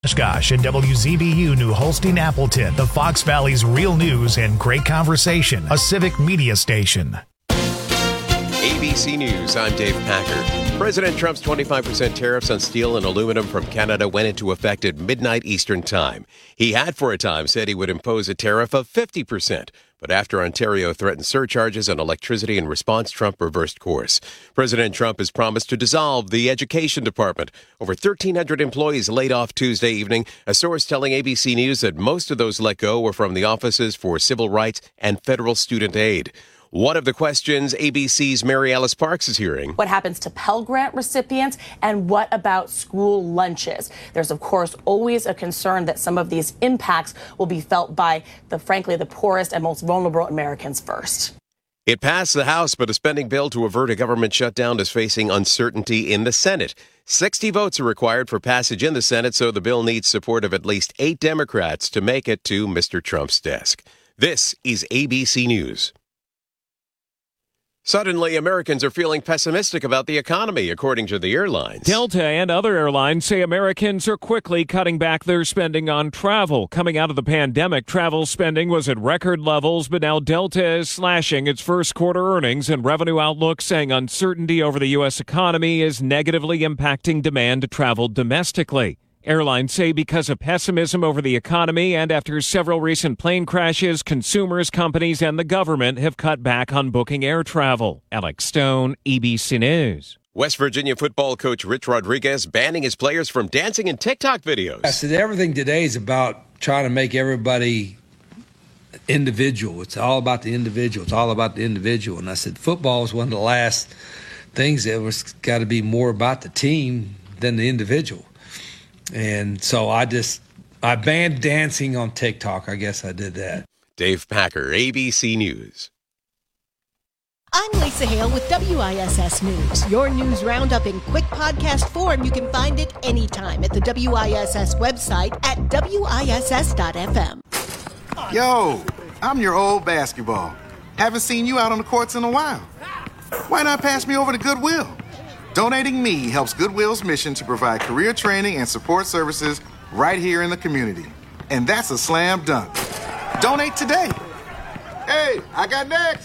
Oshkosh and WZBU New Holstein Appleton, the Fox Valley's real news and great conversation, a civic media station. ABC News, I'm Dave Packer. President Trump's 25% tariffs on steel and aluminum from Canada went into effect at midnight Eastern Time. He had for a time said he would impose a tariff of 50%. But after Ontario threatened surcharges on electricity in response, Trump reversed course. President Trump has promised to dissolve the Education Department. Over 1,300 employees laid off Tuesday evening. A source telling ABC News that most of those let go were from the offices for civil rights and federal student aid. One of the questions ABC's Mary Alice Parks is hearing. What happens to Pell Grant recipients, and what about school lunches? There's, of course, always a concern that some of these impacts will be felt by, frankly, the poorest and most vulnerable Americans first. It passed the House, but a spending bill to avert a government shutdown is facing uncertainty in the Senate. 60 votes are required for passage in the Senate, so the bill needs support of at least 8 Democrats to make it to Mr. Trump's desk. This is ABC News. Suddenly, Americans are feeling pessimistic about the economy, according to the airlines. Delta and other airlines say Americans are quickly cutting back their spending on travel. Coming out of the pandemic, travel spending was at record levels, but now Delta is slashing its first quarter earnings and revenue outlook, saying uncertainty over the U.S. economy is negatively impacting demand to travel domestically. Airlines say because of pessimism over the economy and after several recent plane crashes, consumers, companies, and the government have cut back on booking air travel. Alex Stone, ABC News. West Virginia football coach Rich Rodriguez banning his players from dancing in TikTok videos. I said everything today is about trying to make everybody individual. It's all about the individual. It's all about the individual. And I said football is one of the last things that was got to be more about the team than the individual. And so I banned dancing on TikTok. I guess I did that. Dave Packer, ABC News. I'm Lisa Hale with WISS News. Your news roundup in quick podcast form. You can find it anytime at the WISS website at WISS.FM. Yo, I'm your old basketball. Haven't seen you out on the courts in a while. Why not pass me over to Goodwill? Donating me helps Goodwill's mission to provide career training and support services right here in the community. And that's a slam dunk. Donate today. Hey, I got next.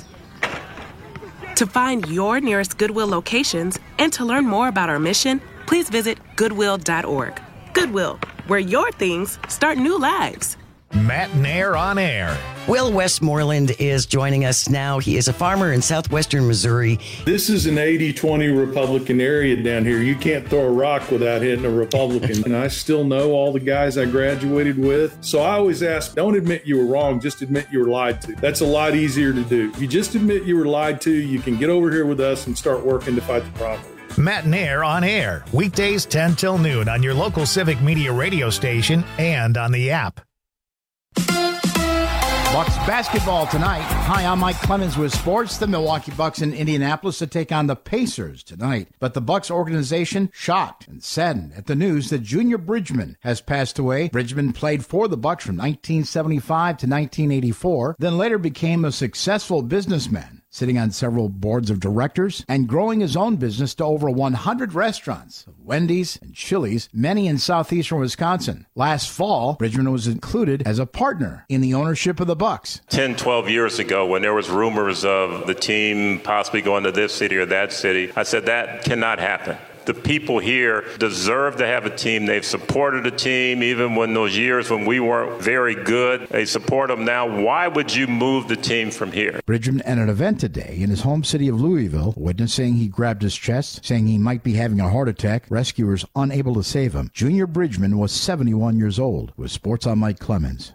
To find your nearest Goodwill locations and to learn more about our mission, please visit Goodwill.org. Goodwill, where your things start new lives. Matt Nair on air. Will Westmoreland is joining us now. He is a farmer in southwestern Missouri. This is an 80-20 Republican area down here. You can't throw a rock without hitting a Republican. And I still know all the guys I graduated with. So I always ask, don't admit you were wrong, just admit you were lied to. That's a lot easier to do. If you just admit you were lied to, you can get over here with us and start working to fight the problem. Matt Nair on air. Weekdays 10 till noon on your local civic media radio station and on the app. Bucks basketball tonight. Hi, I'm Mike Clemens with sports. The Milwaukee Bucks in Indianapolis to take on the Pacers tonight. But the Bucks organization shocked and saddened at the news that Junior Bridgman has passed away. Bridgman played for the Bucks from 1975 to 1984, then later became a successful businessman, sitting on several boards of directors and growing his own business to over 100 restaurants, Wendy's and Chili's, many in southeastern Wisconsin. Last fall, Bridgman was included as a partner in the ownership of the Bucks. 10, 12 years ago, when there was rumors of the team possibly going to this city or that city, I said that cannot happen. The people here deserve to have a team. They've supported a team even when those years when we weren't very good. They support them now. Why would you move the team from here? Bridgman at an event today in his home city of Louisville, a witness saying he grabbed his chest, saying he might be having a heart attack. Rescuers unable to save him. Junior Bridgman was 71 years old. With Sports, I'm Mike Clemens.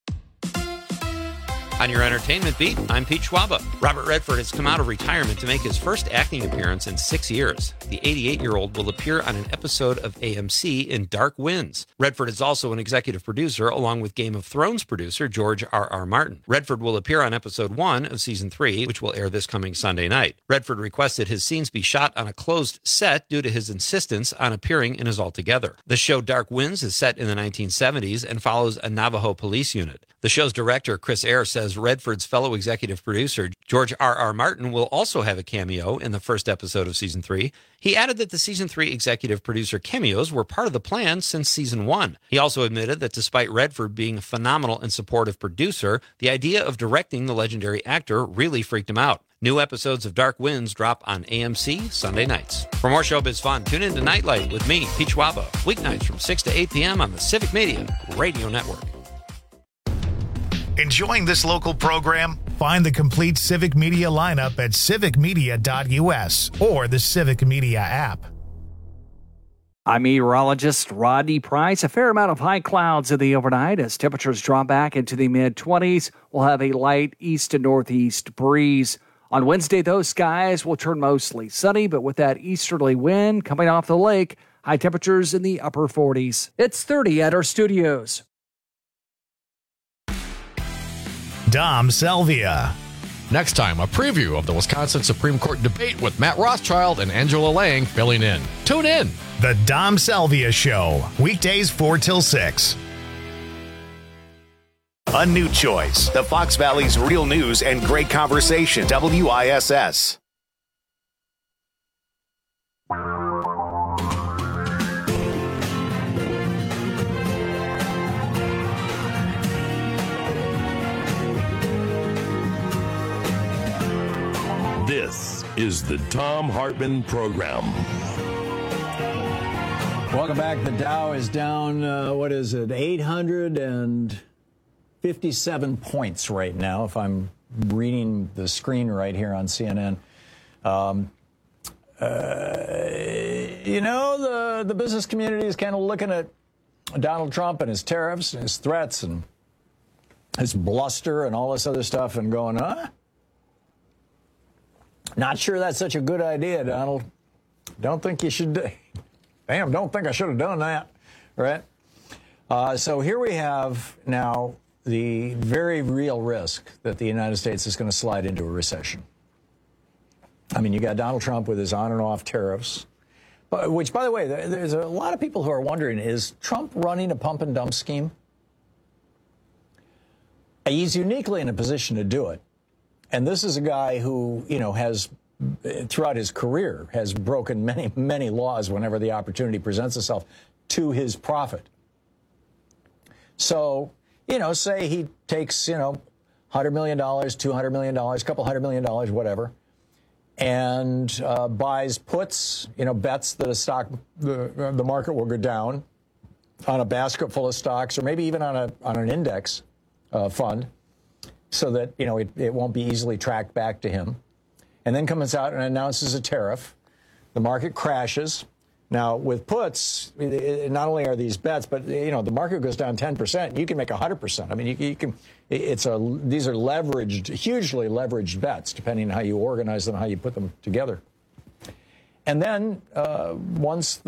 On your entertainment beat, I'm Pete Schwaba. Robert Redford has come out of retirement to make his first acting appearance in 6 years. The 88-year-old will appear on an episode of AMC in Dark Winds. Redford is also an executive producer, along with Game of Thrones producer George R.R. Martin. Redford will appear on episode 1 of season 3, which will air this coming Sunday night. Redford requested his scenes be shot on a closed set due to his insistence on appearing in his Altogether. The show Dark Winds is set in the 1970s and follows a Navajo police unit. The show's director, Chris Eyre, says says Redford's fellow executive producer, George R.R. Martin, will also have a cameo in the first episode of Season 3. He added that the Season 3 executive producer cameos were part of the plan since Season 1. He also admitted that despite Redford being a phenomenal and supportive producer, the idea of directing the legendary actor really freaked him out. New episodes of Dark Winds drop on AMC Sunday nights. For more showbiz fun, tune in to Nightlight with me, Peach Waba, weeknights from 6 to 8 p.m. on the Civic Media Radio Network. Enjoying this local program? Find the complete Civic Media lineup at civicmedia.us or the Civic Media app. I'm meteorologist Rodney Price. A fair amount of high clouds in the overnight as temperatures drop back into the mid-20s. We'll have a light east to northeast breeze. On Wednesday, those skies will turn mostly sunny, but with that easterly wind coming off the lake, high temperatures in the upper 40s. It's 30 at our studios. Dom Salvia. Next time, a preview of the Wisconsin Supreme Court debate with Matt Rothschild and Angela Lang filling in. Tune in. The Dom Salvia Show, weekdays 4 till 6. A new choice. The Fox Valley's real news and great conversation. WISS. This is the Thom Hartmann Program. Welcome back. The Dow is down, 857 points right now, if I'm reading the screen right here on CNN. The business community is kind of looking at Donald Trump and his tariffs and his threats and his bluster and all this other stuff and going, not sure that's such a good idea, Donald. Don't think you should. Damn, don't think I should have done that, right? So here we have now the very real risk that the United States is going to slide into a recession. I mean, you got Donald Trump with his on and off tariffs, which, by the way, there's a lot of people who are wondering, is Trump running a pump and dump scheme? He's uniquely in a position to do it. And this is a guy who, has, throughout his career, has broken many, many laws whenever the opportunity presents itself to his profit. So, say he takes, $100 million, $200 million, a couple $100 million, whatever, and buys puts, bets that a stock, the market will go down on a basket full of stocks, or maybe even on an index fund, so that, it won't be easily tracked back to him. And then comes out and announces a tariff. The market crashes. Now, with puts, not only are these bets, but, the market goes down 10%. You can make 100%. I mean, you can. These are leveraged, hugely leveraged bets, depending on how you organize them, how you put them together. And then once